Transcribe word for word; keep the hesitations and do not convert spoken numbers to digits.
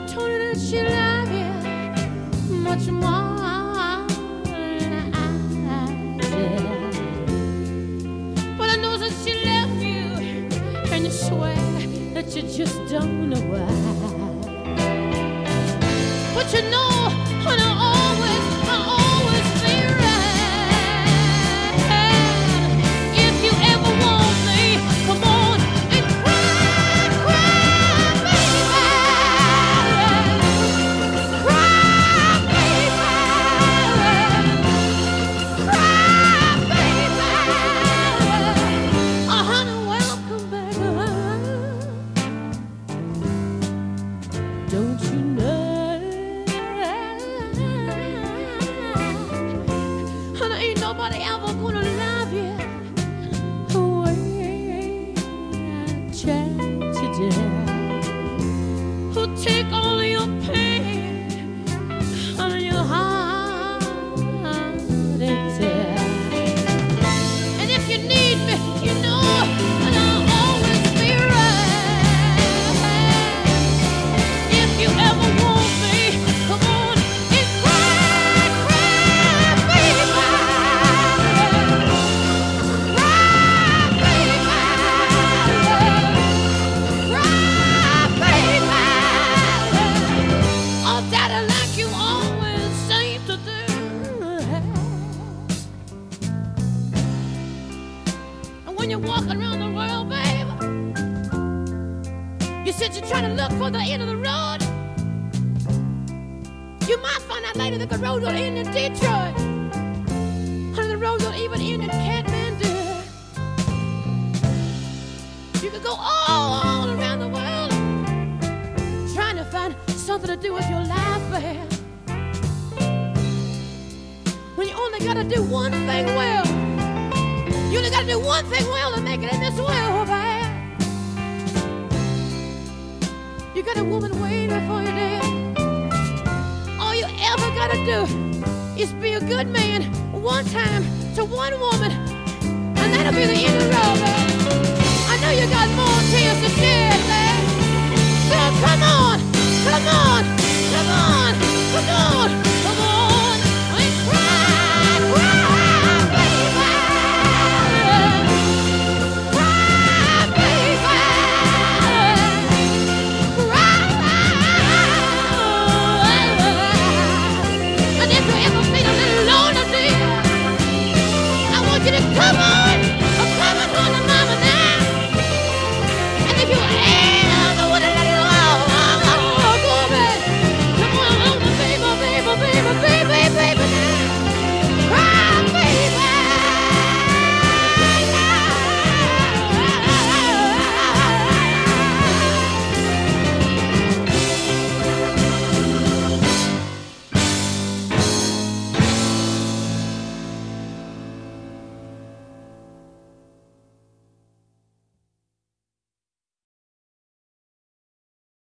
told her that she loved you much more than I did. But I know that she left you, and you swear that you just don't know why. But you know, honey, I always, I always be right. If you ever want me, come on and cry, cry, baby. Cry, baby. Cry, baby. Oh, honey, welcome back. Don't you know? Nobody ever gonna love you the way I tried to do. Who take all your pain out of your heart and tear. And if you need me, you know I'll always be right. If you ever want me, come on and cry, cry, baby. When you're walking around the world, babe, you said you're trying to look for the end of the road. You might find out later that the road don't end in Detroit. Honey, the road don't even end in Kathmandu. You could go all, all around the world trying to find something to do with your life, babe. When you only gotta do one thing well. You only gotta do one thing well to make it in this world, babe. You got a woman waiting for you there. All you ever gotta do is be a good man one time to one woman, and that'll be the end of the road, babe. I know you got more tears to shed, babe. So come on.